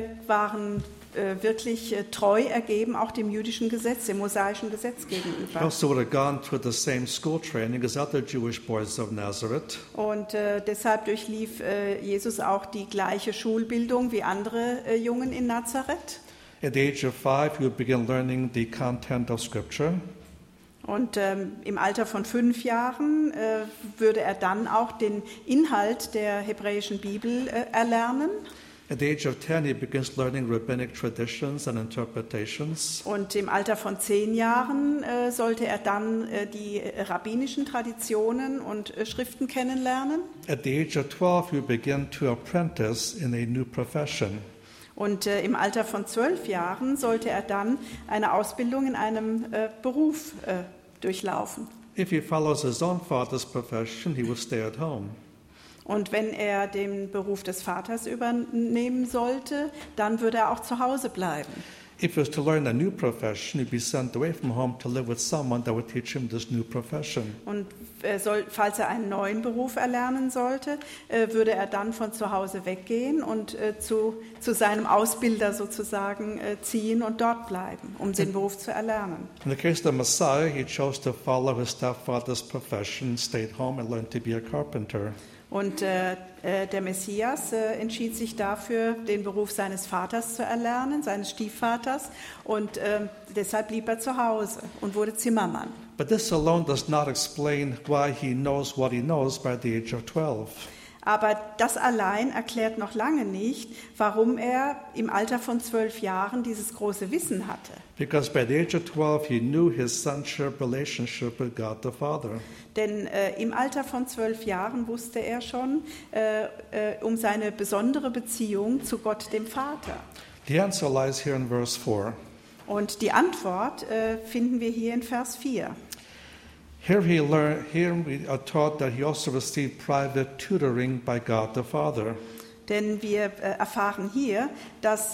waren wirklich treu ergeben, auch dem jüdischen Gesetz, dem mosaischen Gesetz He gegenüber. also would have gone through the same school training as other Jewish boys of Nazareth. Und deshalb durchlief Jesus auch die gleiche Schulbildung wie andere Jungen in Nazareth. At the age of 5, he would begin learning the content of Scripture. Und im Alter von 5 Jahren würde er dann auch den Inhalt der hebräischen Bibel erlernen. At the age of 10, he begins learning rabbinic traditions and interpretations. Und im Alter von 10 Jahren sollte er dann die rabbinischen Traditionen und Schriften kennenlernen. At the age of 12, he would begin to apprentice in a new profession. Und im Alter von 12 Jahren sollte er dann eine Ausbildung in einem Beruf durchlaufen. If he follows his own father's profession, he would stay at home. Und wenn er den Beruf des Vaters übernehmen sollte, dann würde er auch zu Hause bleiben. If he was to learn a new profession, he'd be sent away from home to live with someone that would teach him this new profession. Und falls er einen neuen Beruf erlernen sollte, würde er dann von zu Hause weggehen und zu seinem Ausbilder sozusagen ziehen und dort bleiben, um den Beruf zu erlernen. In the case of the Messiah, he chose to follow his stepfather's profession, stayed home and learned to be a carpenter. Und der Messias entschied sich dafür, den Beruf seines Vaters zu erlernen, seines Stiefvaters. Und deshalb blieb er zu Hause und wurde Zimmermann. But this alone does not explain why he knows what he knows by the age of 12. Aber das allein erklärt noch lange nicht, warum er im Alter von 12 Jahren dieses große Wissen hatte. Because by the age of 12, he knew his sonship relationship with God the Father. Denn im Alter von 12 Jahren wusste er schon um seine besondere Beziehung zu Gott, dem Vater. The answer lies here in verse 4. Und die Antwort finden wir hier in Vers 4. Here we are taught that he also received private tutoring by God the Father. Denn wir erfahren hier, dass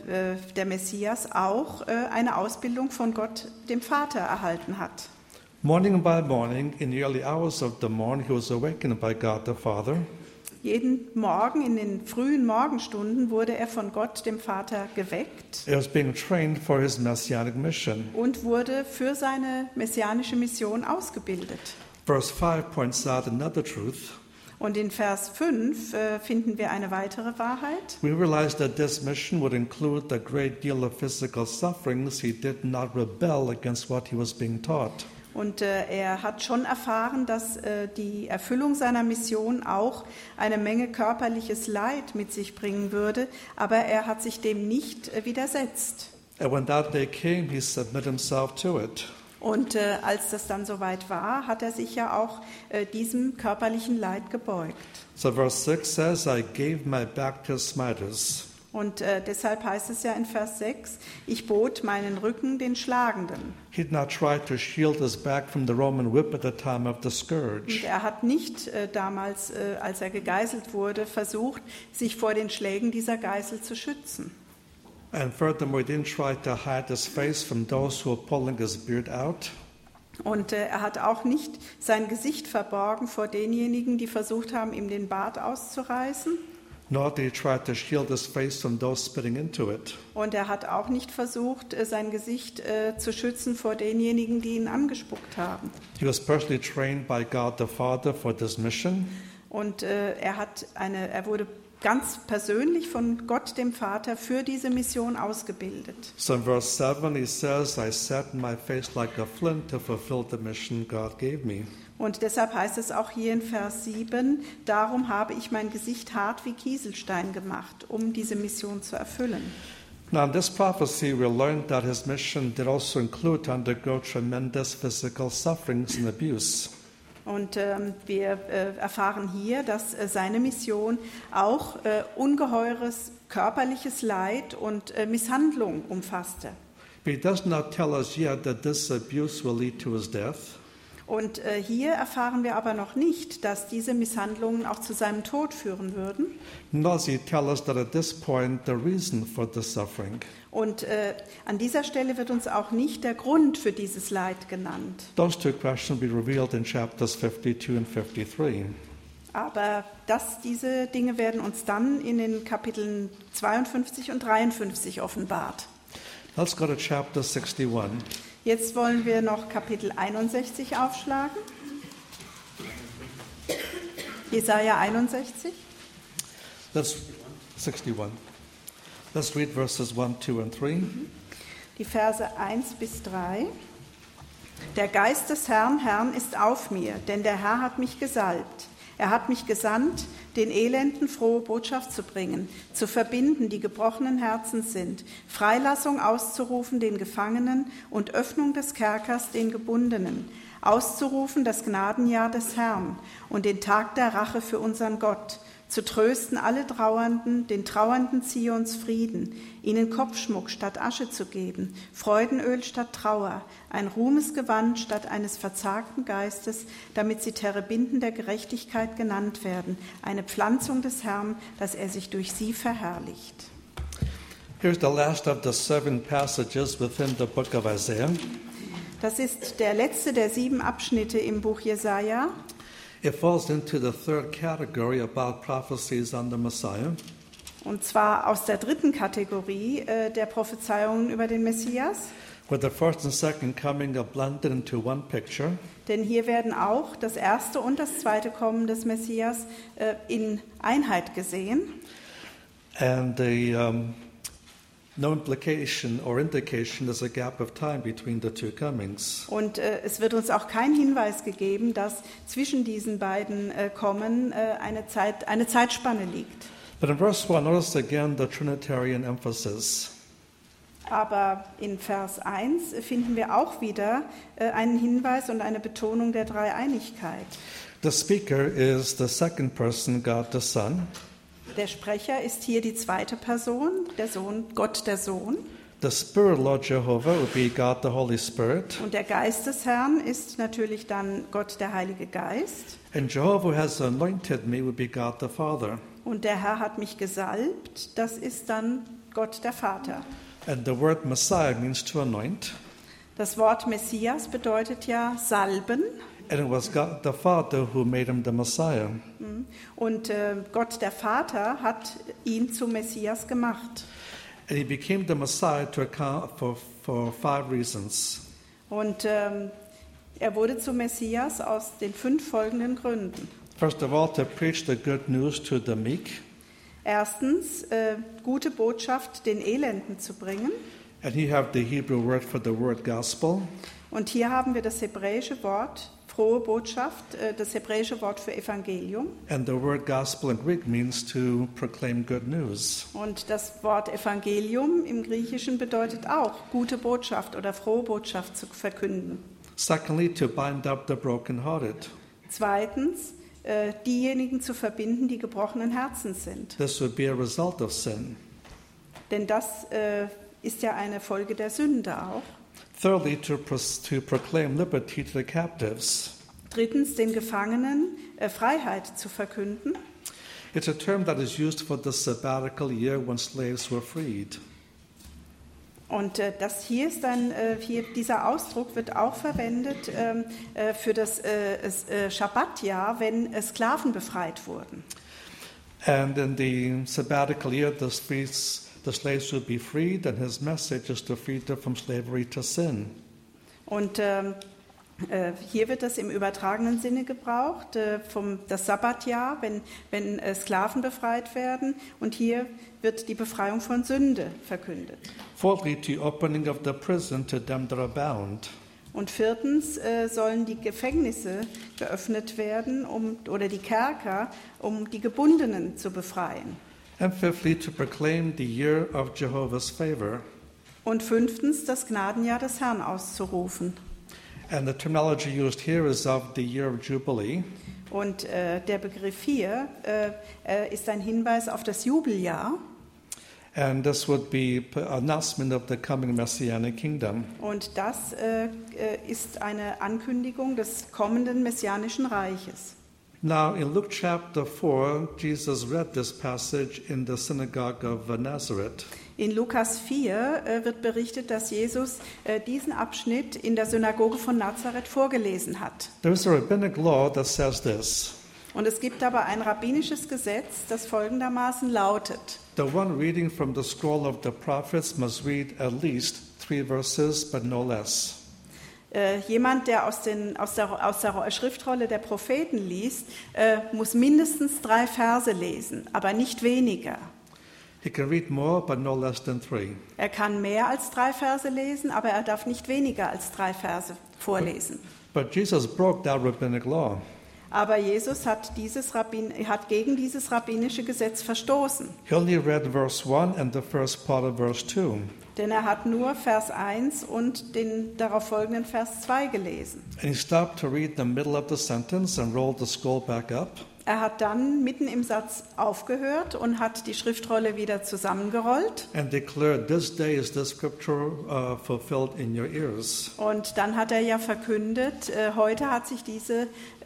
der Messias auch eine Ausbildung von Gott, dem Vater, erhalten hat. Morning by morning, in the early hours of the morning, he was awakened by God the Father. Jeden Morgen, in den frühen Morgenstunden, wurde er von Gott, dem Vater, geweckt He was being trained for his messianic mission. und wurde für seine messianische Mission ausgebildet. Verse 5 points out another truth. Und in Vers 5 finden wir eine weitere Wahrheit. We realize that this mission would include a great deal of physical sufferings. He did not rebel against what he was being taught. Und er hat schon erfahren, dass die Erfüllung seiner Mission auch eine Menge körperliches Leid mit sich bringen würde, aber er hat sich dem nicht widersetzt. And when that day came, he submitted himself to it. Und als das dann soweit war, hat er sich ja auch diesem körperlichen Leid gebeugt. So verse 6 says, I gave my back to smiters. Und deshalb heißt es ja in Vers 6, ich bot meinen Rücken den Schlagenden. He did not try to shield his back from the Roman whip at the time of the Und scourge. er hat nicht damals, als er gegeißelt wurde, versucht, sich vor den Schlägen dieser Geißel zu schützen. And furthermore, he didn't try to hide his face from those who were pulling his beard out. Und er hat auch nicht sein Gesicht verborgen vor denjenigen, die versucht haben, ihm den Bart auszureißen. Nor did he try to shield his face from those spitting into it. Und er hat auch nicht versucht, sein Gesicht zu schützen vor denjenigen, die ihn angespuckt haben. He was personally trained by God the Father for this mission. Und er wurde ganz persönlich von Gott, dem Vater, für diese Mission ausgebildet. So in verse 7 he says, I set my face like a flint to fulfill the mission God gave me. Und deshalb heißt es auch hier in Vers 7, darum habe ich mein Gesicht hart wie Kieselstein gemacht, um diese Mission zu erfüllen. Now in this prophecy we learned that his mission did also include to undergo tremendous physical sufferings and abuse. Und wir erfahren hier, dass seine Mission auch ungeheures körperliches Leid und Misshandlung umfasste. But he does not tell us yet that this abuse will lead to his death. Und hier erfahren wir aber noch nicht, dass diese Misshandlungen auch zu seinem Tod führen würden. Nor does he tell us that at this point the reason for the suffering. Und an dieser Stelle wird uns auch nicht der Grund für dieses Leid genannt. Those two questions will be revealed in chapters 52 and 53. Aber diese Dinge werden uns dann in den Kapiteln 52 und 53 offenbart. Let's go to chapter 61. Jetzt wollen wir noch Kapitel 61 aufschlagen. Jesaja 61. That's 61. Let's read verses 1, 2 and 3. Die Verse 1 bis 3. Der Geist des Herrn ist auf mir, denn der Herr hat mich gesalbt. Er hat mich gesandt, den Elenden frohe Botschaft zu bringen, zu verbinden, die gebrochenen Herzens sind, Freilassung auszurufen den Gefangenen und Öffnung des Kerkers den Gebundenen, auszurufen das Gnadenjahr des Herrn und den Tag der Rache für unseren Gott, zu trösten alle Trauernden, den Trauernden Zions Frieden, ihnen Kopfschmuck statt Asche zu geben, Freudenöl statt Trauer, ein Ruhmesgewand statt eines verzagten Geistes, damit sie Terebinden der Gerechtigkeit genannt werden, eine Pflanzung des Herrn, dass er sich durch sie verherrlicht. Here's the last of the 7 passages within the book of Isaiah. Das ist der letzte der 7 Abschnitte im Buch Jesaja. It falls into the third category about prophecies on the Messiah. Und zwar aus der 3. Kategorie der Prophezeiungen über den Messias. Where the first and second coming are blended into one picture. Denn hier werden auch das erste und das zweite Kommen des Messias in Einheit gesehen. And no implication or indication there's a gap of time between the two comings. Und es wird uns auch kein Hinweis gegeben, dass zwischen diesen beiden Kommen eine Zeitspanne liegt. But in verse 1, notice again the Trinitarian emphasis. Aber in Vers 1 finden wir auch wieder einen Hinweis und eine Betonung der Dreieinigkeit. The speaker is the second person, God the Son. Der Sprecher ist hier die zweite Person, der Sohn, Gott der Sohn. The Spirit, Lord Jehovah, would be God the Holy Spirit. Und der Geist des Herrn ist natürlich dann Gott, der Heilige Geist. And Jehovah has anointed me would be God the Father. Und der Herr hat mich gesalbt, das ist dann Gott, der Vater. And the word Messiah means to anoint. Das Wort Messias bedeutet ja salben. And it was God the Father who made him the Messiah. Und Gott, der Vater, hat ihn zum Messias gemacht. And he became the Messiah to account for 5 reasons. Und er wurde zum Messias aus den 5 folgenden Gründen. First of all, to preach the good news to the meek. Erstens, gute Botschaft den Elenden zu bringen. And here you have the Hebrew word for the word gospel. Und hier haben wir das hebräische Wort frohe Botschaft, das hebräische Wort für Evangelium. And the word gospel in Greek means to proclaim good news. Und das Wort Evangelium im Griechischen bedeutet auch gute Botschaft oder frohe Botschaft zu verkünden. Secondly, to bind up the brokenhearted. Zweitens, diejenigen zu verbinden, die gebrochenen Herzens sind. This would be a result of sin. Denn das ist ja eine Folge der Sünde auch. Thirdly, to proclaim liberty to the captives. Drittens, den Gefangenen Freiheit zu verkünden. It's a term that is used for the sabbatical year when slaves were freed. Und das hier ist dann, dieser Ausdruck wird auch verwendet für das Schabbatjahr, wenn Sklaven befreit wurden. And in the sabbatical year, the slaves would be freed, and his message is to free them from slavery to sin. Und hier wird das im übertragenen Sinne gebraucht, das Sabbatjahr, wenn Sklaven befreit werden. Und hier wird die Befreiung von Sünde verkündet. Fourthly, to opening of the prison to them that are bound. Und viertens sollen die Gefängnisse geöffnet werden, oder die Kerker, um die Gebundenen zu befreien. And fifthly, to proclaim the year of Jehovah's favor. Und fünftens, das Gnadenjahr des Herrn auszurufen. And the terminology used here is of the year of Jubilee. Und der Begriff hier ist ein Hinweis auf das Jubeljahr. And this would be an announcement of the coming Messianic kingdom. Und das ist eine Ankündigung des kommenden Messianischen Reiches. Now, in Luke chapter 4, Jesus read this passage in the synagogue of Nazareth. In Lukas 4 wird berichtet, dass Jesus diesen Abschnitt in der Synagoge von Nazareth vorgelesen hat. There is a rabbinic law that says this. Und es gibt aber ein rabbinisches Gesetz, das folgendermaßen lautet: The one reading from the scroll of the prophets must read at least 3 verses, but no less. Jemand, der aus der Schriftrolle der Propheten liest, muss mindestens 3 Verse lesen, aber nicht weniger. He can read more, but no less than 3. Er kann mehr als 3 Verse lesen, aber er darf nicht weniger als 3 Verse vorlesen. But Jesus broke that rabbinic law. Aber Jesus hat gegen dieses rabbinische Gesetz verstoßen. He only read verse 1 and the first part of verse 2. Denn er hat nur Vers 1 und den darauf folgenden Vers 2 gelesen. And he stopped to read the middle of the sentence and rolled the scroll back up. Er hat dann mitten im Satz aufgehört und hat die Schriftrolle wieder zusammengerollt. And declared, "This day is the scripture fulfilled in your ears." Und dann hat er ja verkündet, heute hat sich diese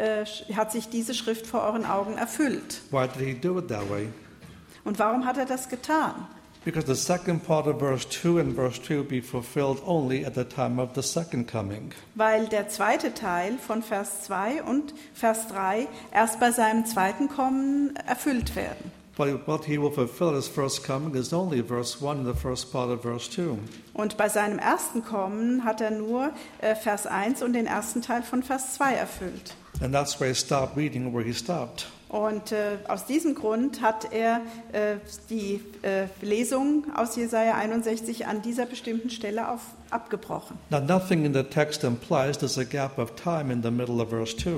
Schrift vor euren Augen erfüllt. Why did he do it that way? Und warum hat er das getan? Because the second part of verse 2 and verse 3 will be fulfilled only at the time of the second coming. Weil der zweite Teil von Vers 2 und Vers 3 erst bei seinem zweiten Kommen erfüllt werden. But what he will fulfill at his first coming is only verse 1 and the first part of verse 2. Und bei seinem ersten Kommen hat er nur Vers 1 und den ersten Teil von Vers 2 erfüllt. And that's where he stopped reading where he stopped. Und aus diesem Grund hat er die Lesung aus Jesaja 61 an dieser bestimmten Stelle abgebrochen. Now, nothing in the text implies there's a gap of time in the middle of verse 2.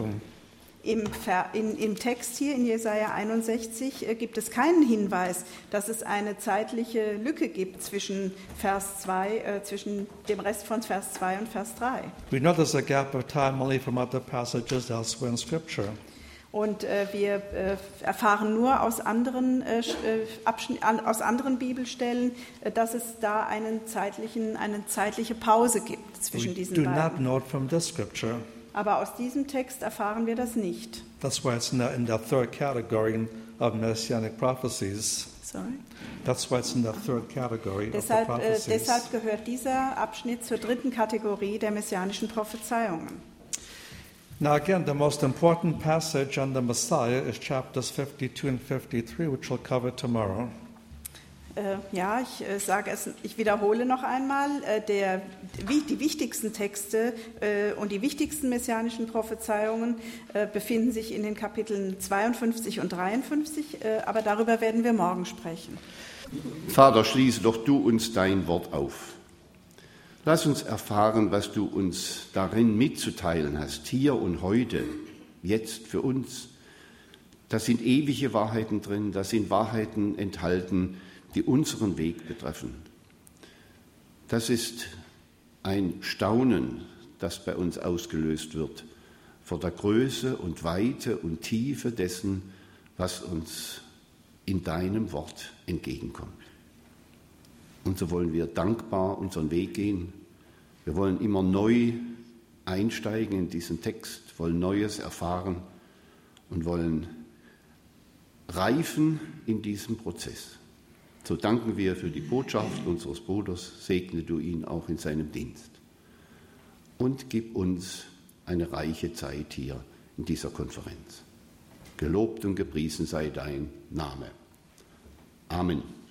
Im Text hier in Jesaja 61 gibt es keinen Hinweis, dass es eine zeitliche Lücke gibt zwischen zwischen dem Rest von Vers 2 und Vers 3. We know there's a gap of time only from other passages elsewhere in Scripture. Und wir erfahren nur aus anderen Bibelstellen, dass es da eine zeitliche Pause gibt zwischen diesen do beiden. not know it from this scripture. Aber aus diesem Text erfahren wir das nicht. That's why it's in the third category of messianic prophecies. Sorry. That's why it's in the third category of the prophecies. Deshalb gehört dieser Abschnitt zur dritten Kategorie der messianischen Prophezeiungen. Now again, the most important passage on the Messiah is chapters 52 and 53, which we'll cover tomorrow. Ich wiederhole noch einmal, die wichtigsten Texte und die wichtigsten messianischen Prophezeiungen befinden sich in den Kapiteln 52 und 53, aber darüber werden wir morgen sprechen. Vater, schließe doch du uns dein Wort auf. Lass uns erfahren, was du uns darin mitzuteilen hast, hier und heute, jetzt für uns. Da sind ewige Wahrheiten drin, da sind Wahrheiten enthalten, die unseren Weg betreffen. Das ist ein Staunen, das bei uns ausgelöst wird vor der Größe und Weite und Tiefe dessen, was uns in deinem Wort entgegenkommt. Und so wollen wir dankbar unseren Weg gehen. Wir wollen immer neu einsteigen in diesen Text, wollen Neues erfahren und wollen reifen in diesem Prozess. So danken wir für die Botschaft unseres Bruders, segne du ihn auch in seinem Dienst. Und gib uns eine reiche Zeit hier in dieser Konferenz. Gelobt und gepriesen sei dein Name. Amen.